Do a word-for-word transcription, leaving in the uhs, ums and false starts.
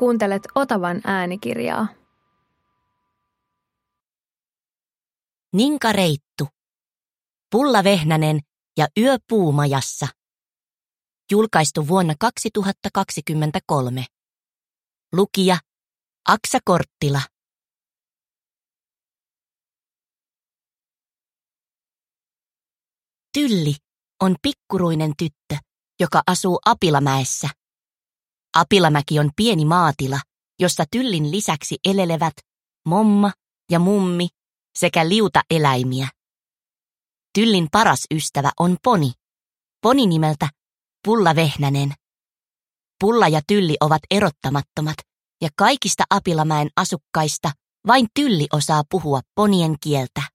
Kuuntelet Otavan äänikirjaa. Ninka Reittu. Pulla Vehnänen ja Yö puumajassa. Julkaistu vuonna kaksituhattakaksikymmentäkolme. Lukija Aksa Korttila. Tylli on pikkuruinen tyttö, joka asuu Apilamäessä. Apilamäki on pieni maatila, jossa Tyllin lisäksi elelevät momma ja mummi sekä liutaeläimiä. Tyllin paras ystävä on poni. Poni nimeltä Pulla Vehnänen. Pulla ja Tylli ovat erottamattomat, ja kaikista Apilamäen asukkaista vain Tylli osaa puhua ponien kieltä.